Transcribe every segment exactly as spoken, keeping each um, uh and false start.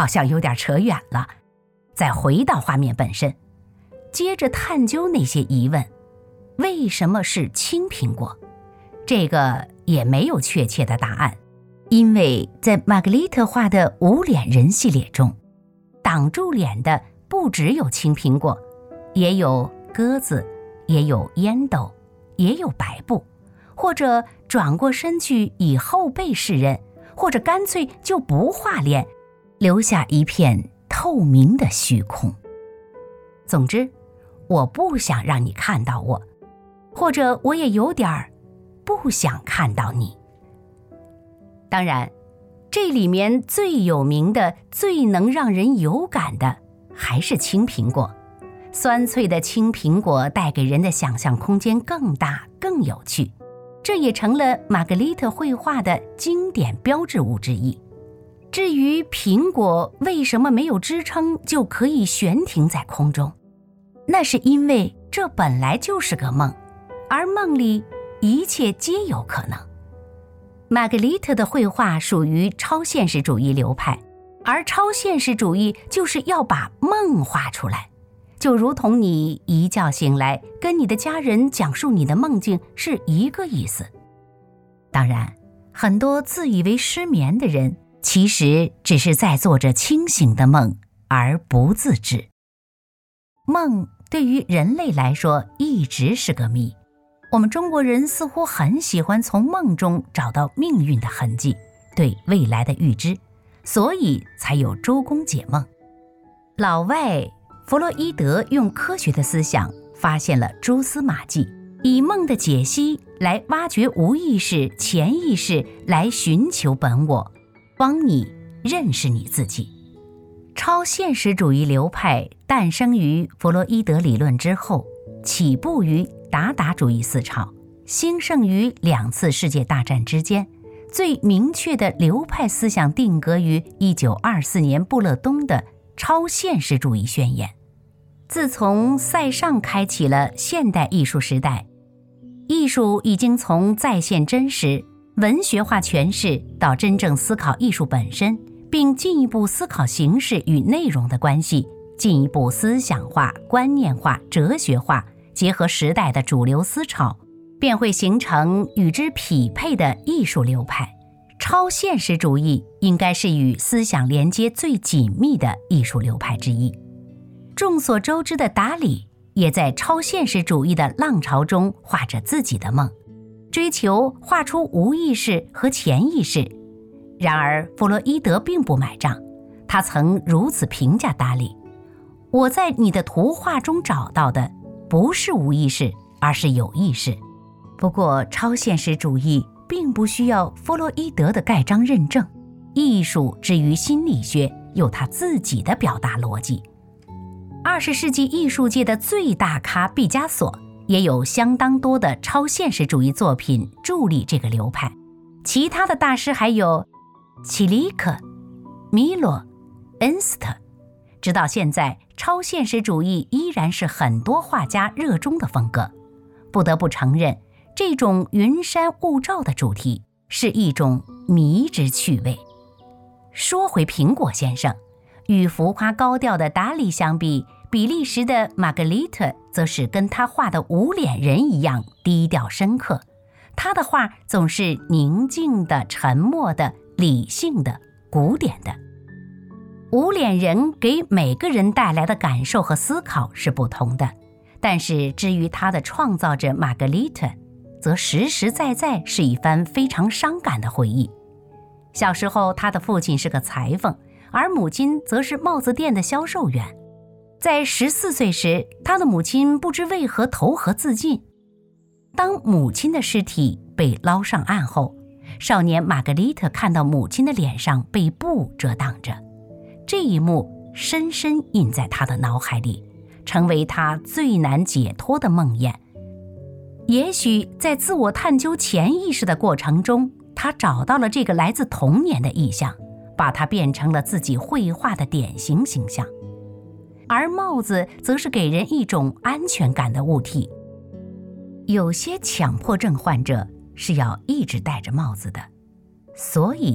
好像有点扯远了。再回到画面本身，接着探究那些疑问。为什么是青苹果？这个也没有确切的答案，因为在玛格丽特画的无脸人系列中，挡住脸的不只有青苹果，也有鸽子，也有烟斗，也有白布，或者转过身去以后背示人，或者干脆就不画脸，留下一片透明的虚空。总之，我不想让你看到我，或者我也有点不想看到你。当然，这里面最有名的、最能让人有感的还是青苹果。酸脆的青苹果带给人的想象空间更大、更有趣，这也成了玛格丽特绘画的经典标志物之一。至于苹果为什么没有支撑就可以悬停在空中，那是因为这本来就是个梦，而梦里一切皆有可能。玛格丽特的绘画属于超现实主义流派，而超现实主义就是要把梦画出来，就如同你一觉醒来跟你的家人讲述你的梦境是一个意思。当然，很多自以为失眠的人其实只是在做着清醒的梦而不自知。梦对于人类来说一直是个谜，我们中国人似乎很喜欢从梦中找到命运的痕迹，对未来的预知，所以才有周公解梦。老外弗洛伊德用科学的思想发现了蛛丝马迹，以梦的解析来挖掘无意识、潜意识，来寻求本我，帮你认识你自己。超现实主义流派诞生于弗洛伊德理论之后，起步于达达主义思潮，兴盛于两次世界大战之间，最明确的流派思想定格于一九二四年布勒东的超现实主义宣言。自从塞尚开启了现代艺术时代，艺术已经从再现真实、文学化诠释到真正思考艺术本身，并进一步思考形式与内容的关系，进一步思想化、观念化、哲学化，结合时代的主流思潮，便会形成与之匹配的艺术流派。超现实主义应该是与思想连接最紧密的艺术流派之一。众所周知的达里也在超现实主义的浪潮中画着自己的梦，追求画出无意识和潜意识。然而弗洛伊德并不买账，他曾如此评价达里：我在你的图画中找到的不是无意识，而是有意识。不过超现实主义并不需要弗洛伊德的盖章认证，艺术之于心理学有它自己的表达逻辑。二十世纪艺术界的最大咖毕加索也有相当多的超现实主义作品助力这个流派，其他的大师还有齐里克、米罗、恩斯特。直到现在，超现实主义依然是很多画家热衷的风格。不得不承认，这种云山雾罩的主题是一种迷之趣味。说回苹果先生，与浮夸高调的达里相比，比利时的玛格丽特则是跟他画的无脸人一样低调深刻。他的画总是宁静的、沉默的、理性的、古典的。无脸人给每个人带来的感受和思考是不同的，但是至于他的创造者玛格丽特，则实实在在是一番非常伤感的回忆。小时候，他的父亲是个裁缝，而母亲则是帽子店的销售员。在十四岁时，他的母亲不知为何投河自尽。当母亲的尸体被捞上岸后，少年玛格丽特看到母亲的脸上被布遮挡着，这一幕深深印在他的脑海里，成为他最难解脱的梦魇。也许在自我探究潜意识的过程中，他找到了这个来自童年的意象，把它变成了自己绘画的典型形象。而帽子则是给人一种安全感的物体。有些强迫症患者是要一直戴着帽子的，所以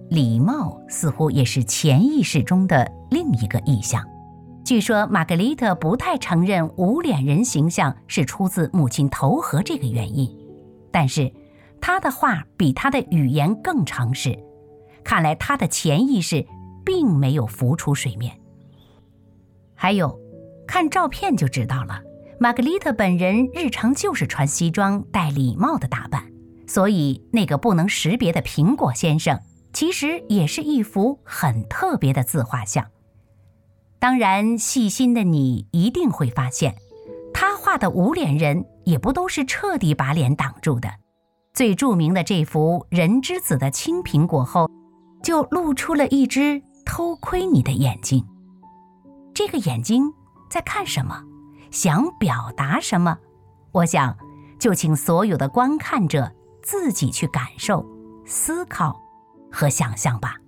礼貌似乎也是潜意识中的另一个意象。据说玛格丽特不太承认无脸人形象是出自母亲投河这个原因，但是她的话比她的语言更诚实，看来她的潜意识并没有浮出水面。还有，看照片就知道了，玛格丽特本人日常就是穿西装戴礼帽的打扮，所以那个不能识别的苹果先生其实也是一幅很特别的自画像。当然，细心的你一定会发现，他画的无脸人也不都是彻底把脸挡住的。最著名的这幅人之子的青苹果后，就露出了一只偷窥你的眼睛。这个眼睛在看什么？想表达什么？我想，就请所有的观看者自己去感受、思考和想象吧。